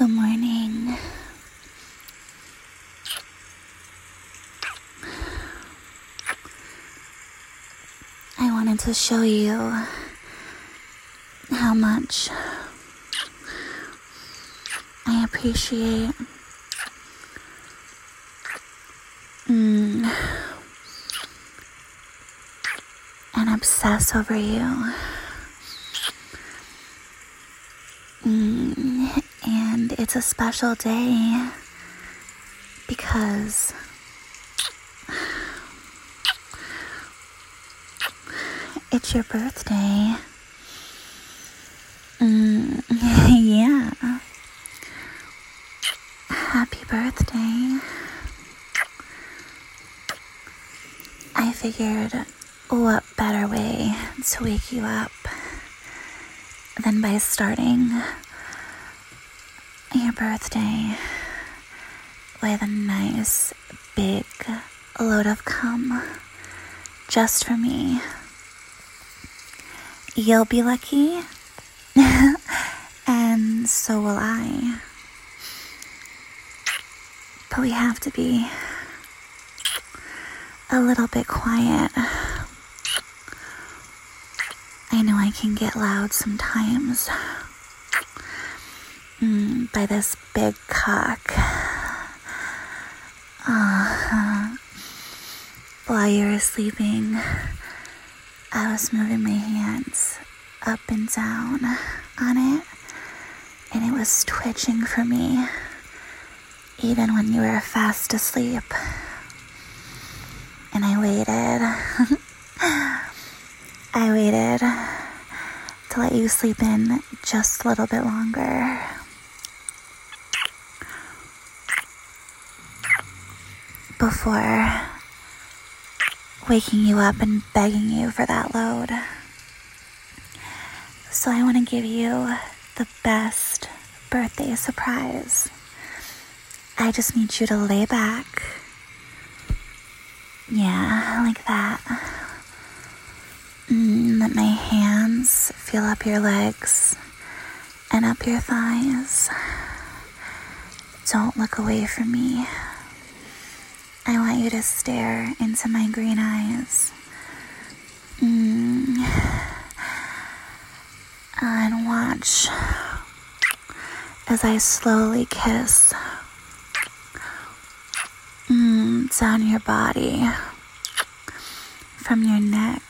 Good morning. I wanted to show you how much I appreciate and obsess over you. And it's a special day because it's your birthday. Yeah. Happy birthday. I figured, what better way to wake you up than by starting your birthday with a nice big load of cum just for me. You'll be lucky, and so will I. But we have to be a little bit quiet. I know I can get loud sometimes by this big cock. While you were sleeping, I was moving my hands up and down on it, and it was twitching for me, even when you were fast asleep. And I waited to let you sleep in just a little bit longer. Before waking you up and begging you for that load. So I want to give you the best birthday surprise. I just need you to lay back. Yeah, like that. Let my hands feel up your legs and up your thighs. Don't look away from me. I want you to stare into my green eyes. And watch as I slowly kiss down your body, from your neck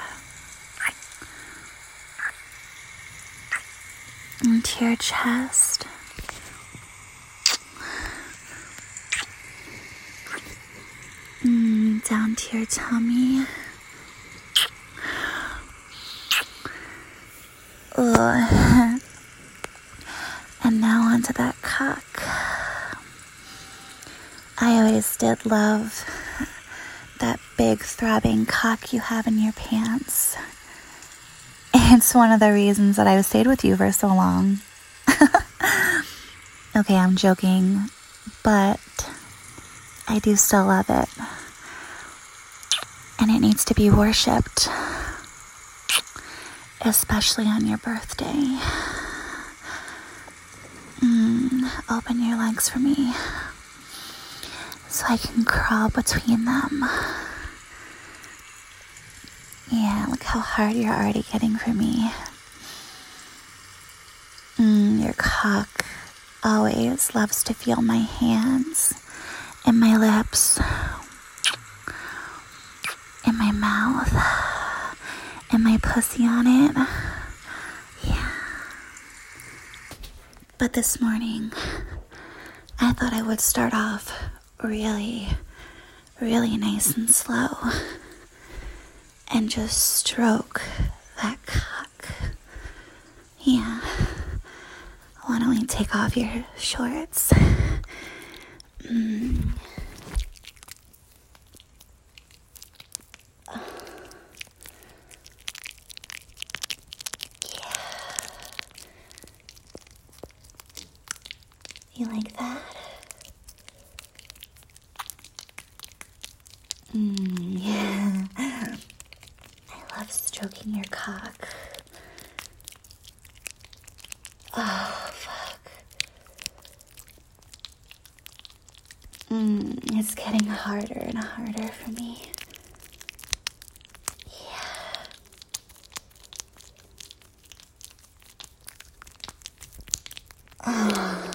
into your chest, down to your tummy. And now onto that cock. I always did love that big throbbing cock you have in your pants. It's one of the reasons that I've stayed with you for so long. Okay, I'm joking, but I do still love it. And it needs to be worshipped, especially on your birthday. Open your legs for me so I can crawl between them. Yeah, look how hard you're already getting for me. Your cock always loves to feel my hands and my lips and my mouth and my pussy on it. Yeah. But this morning, I thought I would start off really nice and slow and just stroke that cock. Yeah. Why don't we take off your shorts? You like that? Yeah. I love stroking your cock. Oh, fuck. It's getting harder and harder for me. Yeah. Oh.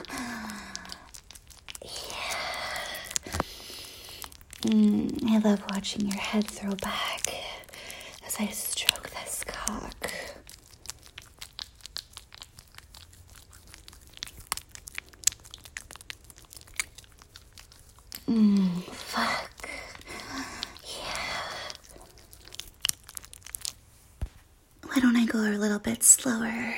Yeah. I love watching your head throw back as I stroke this cock. Fuck. Yeah. Why don't I go a little bit slower?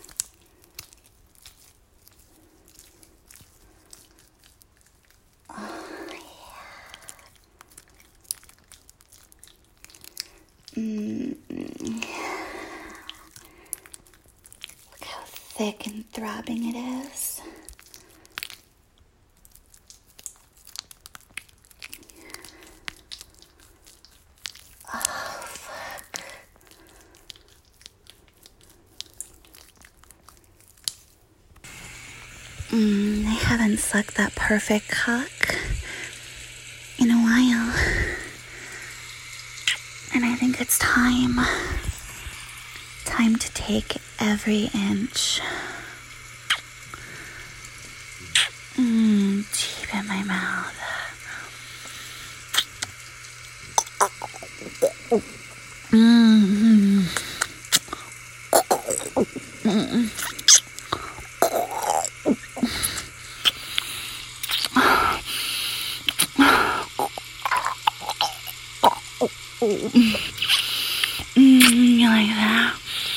Oh, yeah. Look how thick and throbbing it is. I haven't sucked that perfect cock in a while. And I think it's time. Time to take every inch. Deep in my mouth. You like that?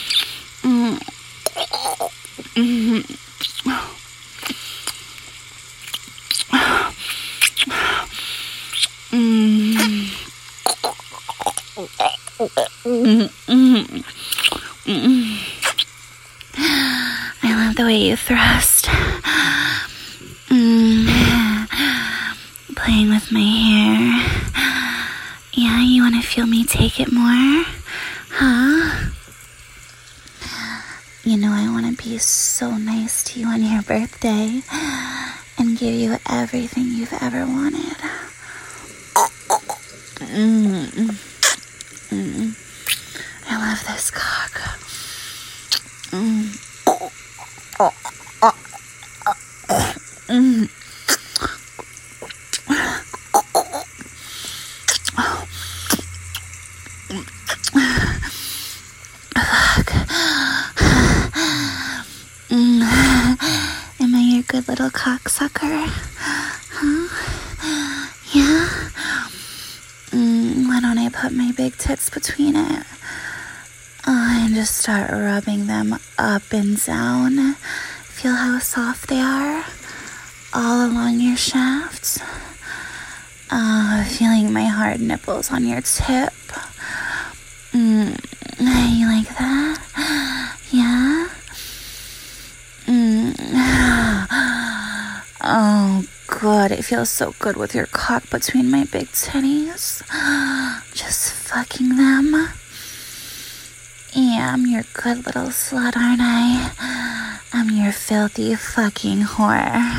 I love the way you thrust. Playing with my hair. Yeah, you want to feel me take it more? Huh? You know I want to be so nice to you on your birthday and give you everything you've ever wanted. I love this cock. Am I your good little cocksucker? Huh? Yeah? Why don't I put my big tits between it? And just start rubbing them up and down. Feel how soft they are? All along your shafts. Feeling my hard nipples on your tip. You like that? Yeah? Oh, good. It feels so good with your cock between my big titties. Just fucking them. Yeah, I'm your good little slut, aren't I? I'm your filthy fucking whore.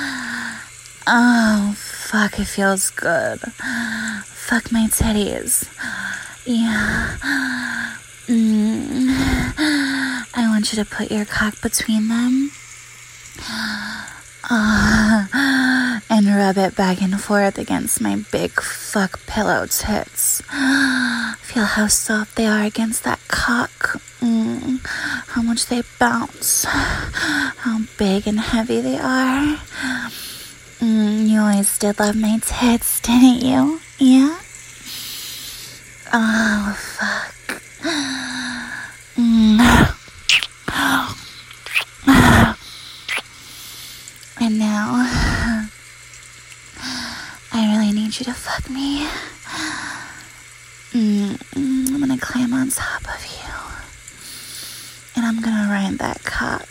Oh, fuck, it feels good. Fuck my titties. Yeah. I want you to put your cock between them. And rub it back and forth against my big fuck pillow tits. Feel how soft they are against that cock. How much they bounce. How big and heavy they are. You always did love my tits, didn't you? Yeah? Oh, fuck. And now, I really need you to fuck me. I'm gonna climb on top of you. And I'm gonna ride that cock.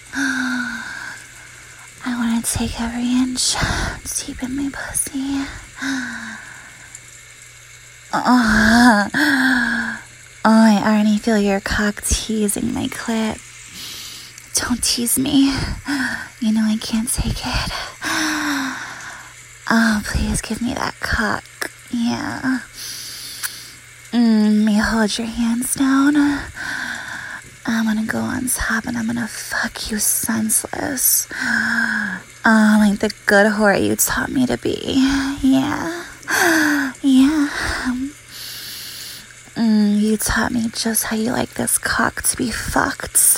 I wanna take every inch deep in my pussy. Oh, I already feel your cock teasing my clit. Don't tease me. You know I can't take it. Oh, please give me that cock. Yeah. Let me hold your hands down. I'm gonna go on top and I'm gonna fuck you senseless. Like the good whore you taught me to be. Yeah. Yeah. You taught me just how you like this cock to be fucked.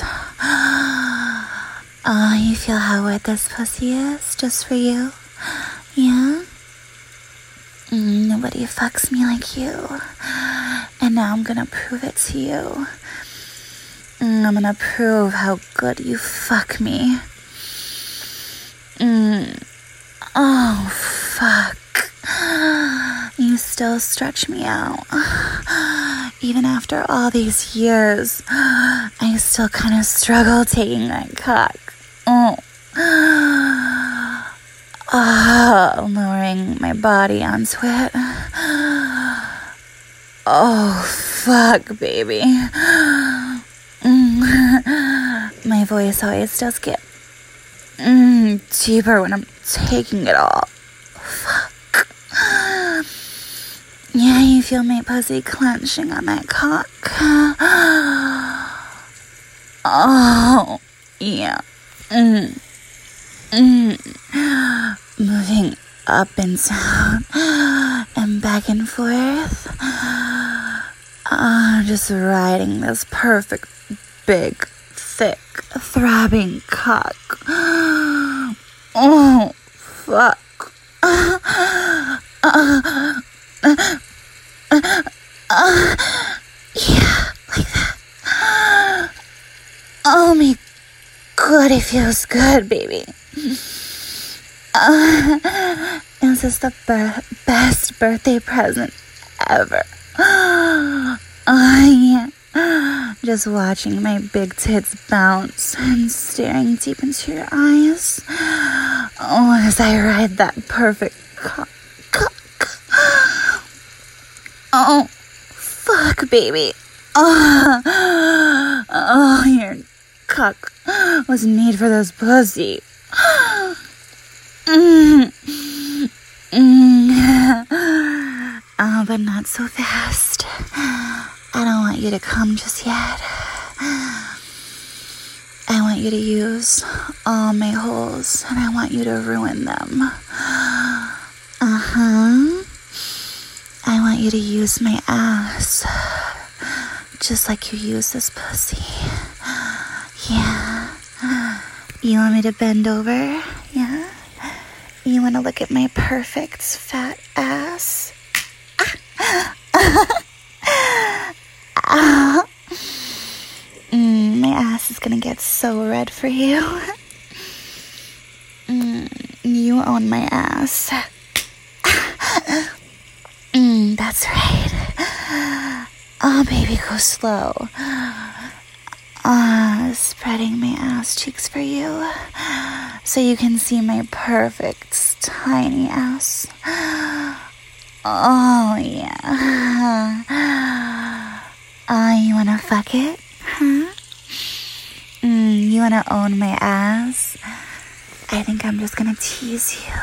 Oh, you feel how wet this pussy is just for you? Yeah? Nobody fucks me like you. And now I'm gonna prove it to you. I'm gonna prove how good you fuck me. Oh, fuck. You still stretch me out. Even after all these years, I still kind of struggle taking that cock. Lowering my body onto it. Oh, fuck, baby. My voice always does get deeper when I'm taking it all. Fuck. Yeah, you feel my pussy clenching on that cock. Oh, yeah. Moving up and down and back and forth. Just riding this perfect, big, thick, throbbing cock. Oh, fuck. Yeah, like that. Oh my god, it feels good, baby. This is the best birthday present ever. Yeah. Just watching my big tits bounce and staring deep into your eyes. Oh, as I ride that perfect cock. Oh, fuck, baby. Oh, your cock was made for this pussy. Oh, but not so fast. I don't want you to come just yet. I want you to use all my holes, and I want you to ruin them. I want you to use my ass, just like you use this pussy. Yeah. You want me to bend over? Yeah. You want to look at my perfect fat ass? My ass is gonna get so red for you. You own my ass. That's right. Oh, baby, go slow. Spreading my ass cheeks for you, so you can see my perfect tiny ass. Oh, yeah. You wanna fuck it? Huh? You wanna own my ass? I think I'm just gonna tease you.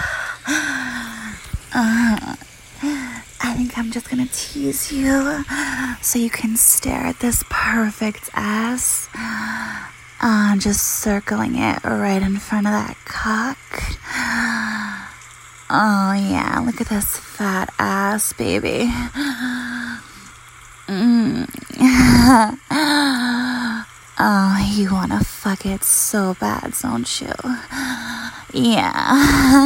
I think I'm just gonna tease you so you can stare at this perfect ass. Just circling it right in front of that cock. Oh yeah, look at this fat ass, baby. Oh, you wanna fuck it so bad, don't you? Yeah.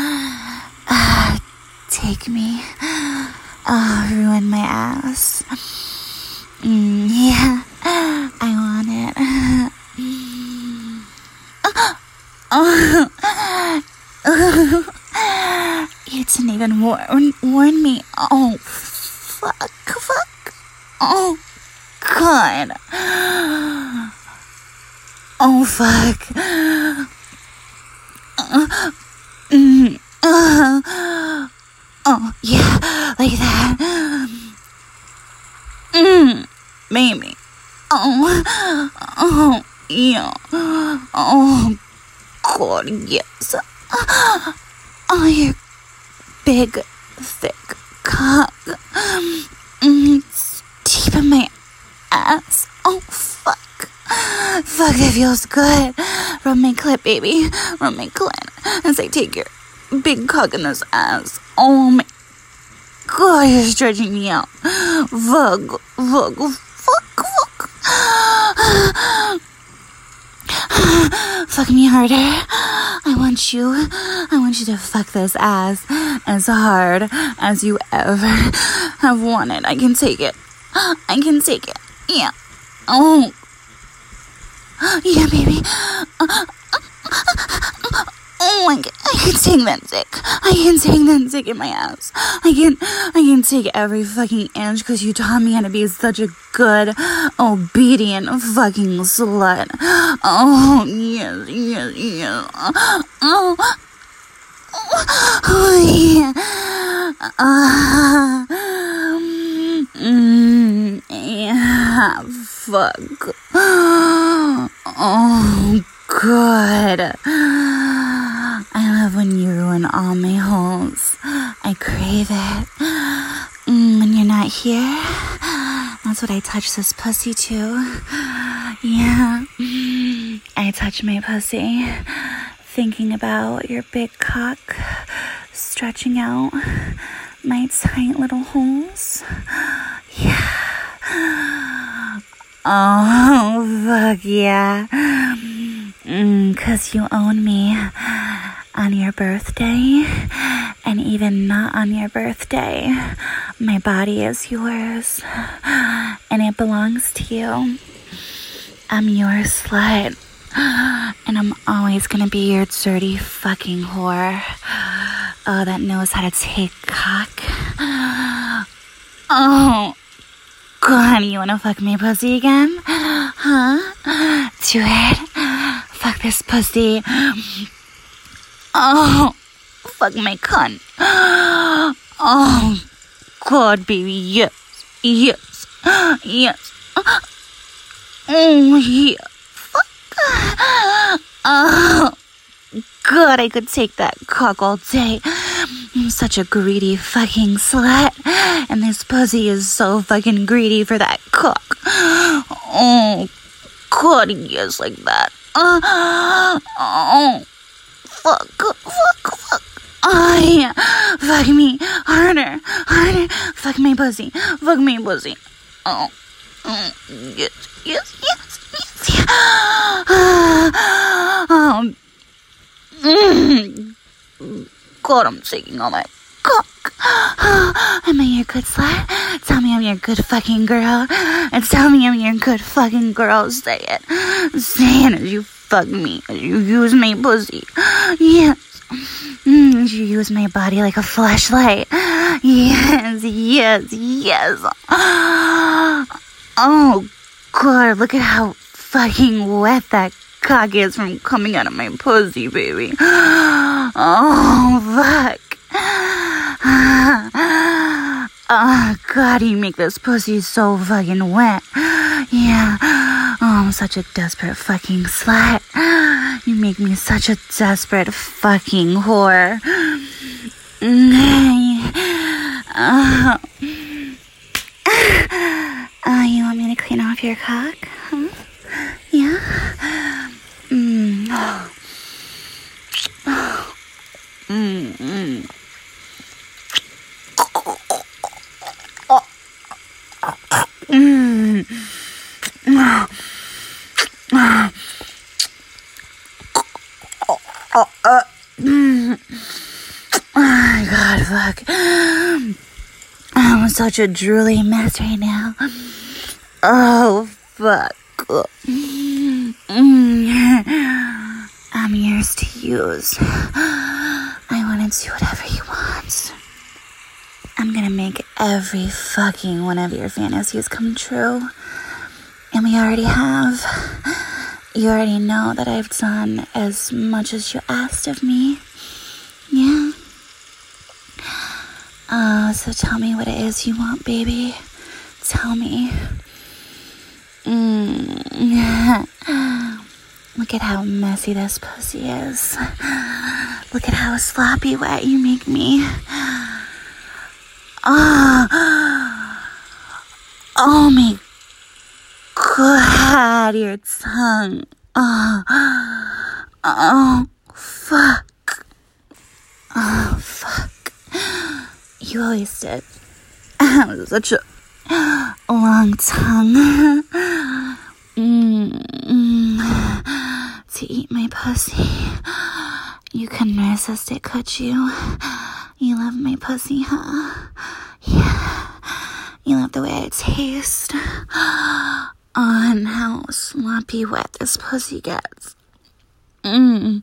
Take me. Ruin my ass. Yeah, I want it. You didn't even warn me. Oh, fuck. Oh, God. Oh, fuck. Oh, yeah, like that. Baby. Oh, yeah. Oh, God, yes. Oh, your big, thick cock. It's deep in my ass. Oh, fuck. Fuck, that feels good. Rub my clit, baby. Rub my clit as I take your big cock in this ass. Oh my God, you're stretching me out. Fuck. Fuck me harder. I want you to fuck this ass as hard as you ever have wanted. I can take it. Yeah. Oh. Yeah, baby. Oh my God, I can take that dick in my ass. I can take every fucking inch because you taught me how to be such a good, obedient fucking slut. Oh, yes. Oh, yeah. Yeah, fuck. Oh, good. I love when you ruin all my holes. I crave it. When you're not here, that's what I touch this pussy to. Yeah. I touch my pussy, thinking about your big cock stretching out my tight little holes. Yeah. Oh, fuck yeah. 'Cause you own me on your birthday, and even not on your birthday. My body is yours, and it belongs to you. I'm your slut, and I'm always gonna be your dirty fucking whore. Oh, that knows how to take cock. Oh, God, you wanna fuck me pussy again? Huh? Do it. Fuck this pussy. Oh, fuck my cunt. Oh, God, baby, yes. Oh, yeah. Fuck. Oh, God, I could take that cock all day. I'm such a greedy fucking slut, and this pussy is so fucking greedy for that cock. Oh, God, yes, like that. Oh, fuck. Oh, yeah. Fuck me harder. Fuck my pussy. Oh, yes. God, I'm taking all that cock. Am I your good slut? Tell me I'm your good fucking girl. And tell me I'm your good fucking girl. Say it as you fuck me. As you use my pussy. Yes. As you use my body like a flashlight. Yes. Oh, God, look at how fucking wet that cock is from coming out of my pussy, baby. Oh, fuck. Oh, God, you make this pussy so fucking wet. Yeah. Oh, I'm such a desperate fucking slut. You make me such a desperate fucking whore. You want me to clean off your cock? Huh? Yeah? Oh my God, fuck. I'm such a drooly mess right now. Oh, fuck. I'm yours to use. I want to do whatever you want. I'm gonna make every fucking one of your fantasies come true. And we already have. You already know that I've done as much as you asked of me. Yeah. So tell me what it is you want, baby. Tell me. Look at how messy this pussy is. Look at how sloppy wet you make me. Oh my God, your tongue. Oh, fuck. Oh, fuck. You always did. Such a long tongue. To eat my pussy. You couldn't resist it, could you? You love my pussy, huh? Yeah. You love the way it tastes. And how sloppy wet this pussy gets. Oh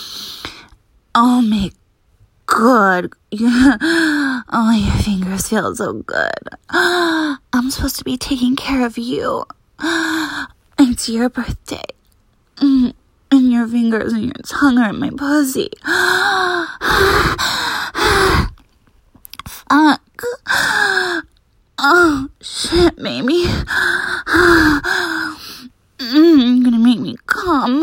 my God. Oh, your fingers feel so good. I'm supposed to be taking care of you. It's your birthday. And your fingers and your tongue are in my pussy. Fuck. Oh, shit, baby. You're gonna make me come.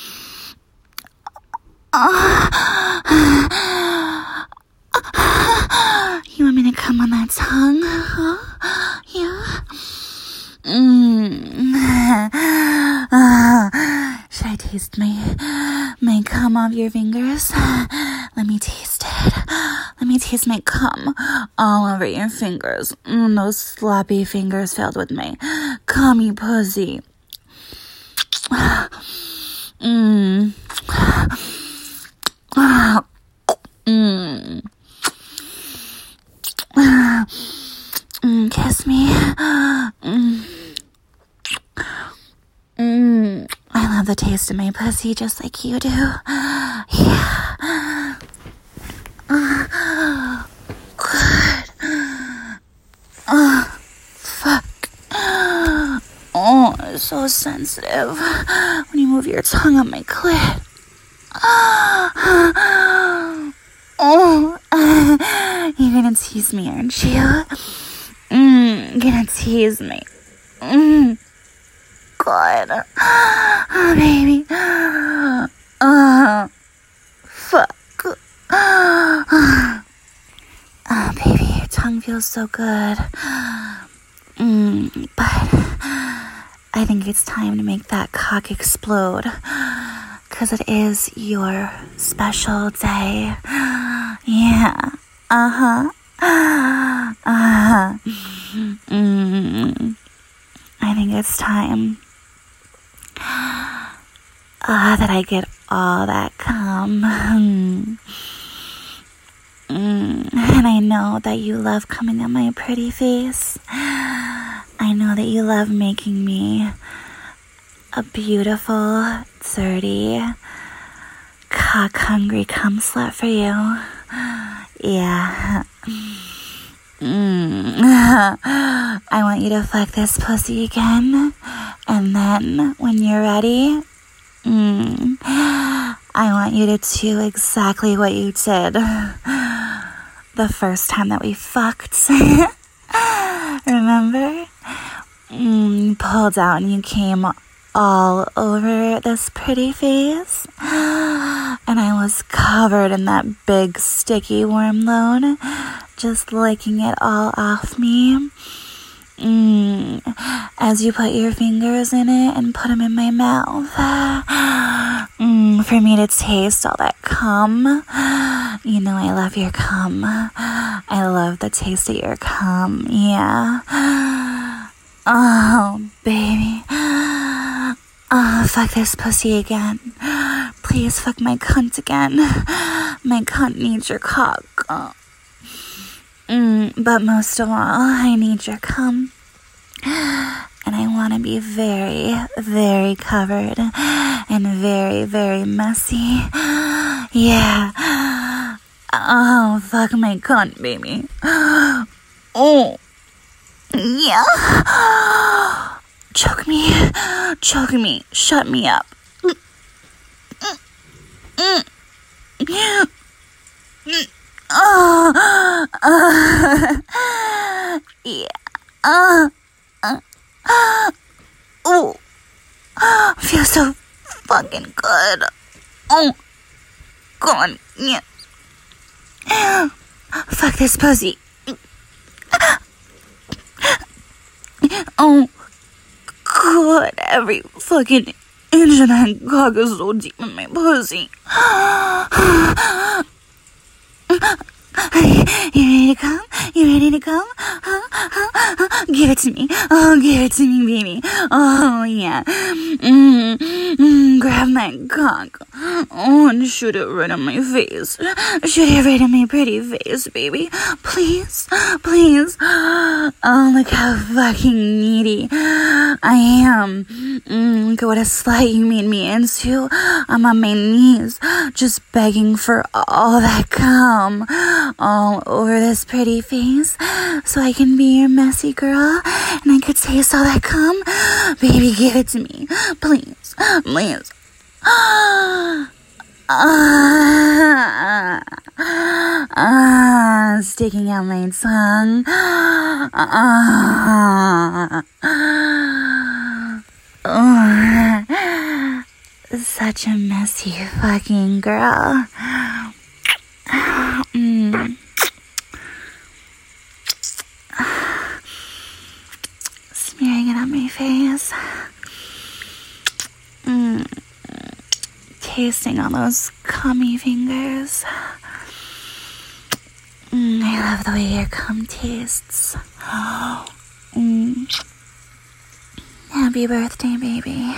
You want me to come on that tongue? Huh? Yeah? Should I taste my cum off your fingers? Let me taste it. Let me taste my cum all over your fingers. Those sloppy fingers filled with my cummy pussy. Kiss me. I love the taste of my pussy just like you do. Yeah. Good. Fuck. Oh, it's so sensitive when you move your tongue on my clit. Oh, you're gonna tease me, aren't you? Gonna tease me. God. Oh, baby. Fuck. Oh, baby, your tongue feels so good. But I think it's time to make that cock explode. 'Cause it is your special day. Yeah. I think it's time that I get all that cum. And I know that you love coming on my pretty face. I know that you love making me a beautiful, dirty, cock-hungry cum slut for you. Yeah. I want you to fuck this pussy again. And then, when you're ready, I want you to do exactly what you did the first time that we fucked. Remember? You pulled out and you came all over this pretty face. And I was covered in that big, sticky worm load, just licking it all off me. As you put your fingers in it and put them in my mouth. For me to taste all that cum. You know I love your cum. I love the taste of your cum. Yeah. Oh, baby. Oh, fuck this pussy again. Please fuck my cunt again. My cunt needs your cock. But most of all, I need your cum. And I want to be very, very covered and very, very messy. Yeah. Oh, fuck my cunt, baby. Oh. Yeah. Choke me. Choke me. Shut me up. Yeah. Oh, feels so fucking good. Oh, God, yeah. Fuck this pussy. Oh, God, every fucking inch of that cock is so deep in my pussy. You ready to come? You ready to come? Give it to me. Oh, give it to me, baby. Oh, yeah. Grab my cock. Oh, and shoot it right on my face. Shoot it right on my pretty face, baby. Please. Please. Oh, look how fucking needy I am. Look at what a slut you made me into. I'm on my knees, just begging for all that cum all over this pretty face, so I can be your messy girl, and I could taste all that cum. Baby, give it to me. Please. Please. Sticking out my tongue. Such a messy fucking girl. Smearing it on my face. Tasting all those cummy fingers. I love the way your cum tastes. Happy birthday, baby.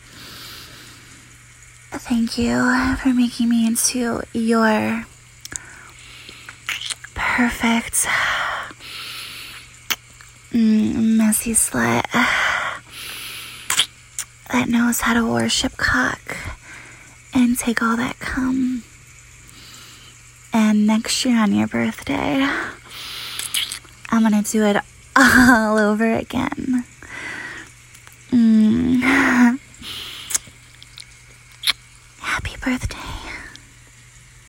Thank you for making me into your perfect messy slut that knows how to worship cock and take all that cum. And next year on your birthday, I'm gonna do it all over again. Happy birthday.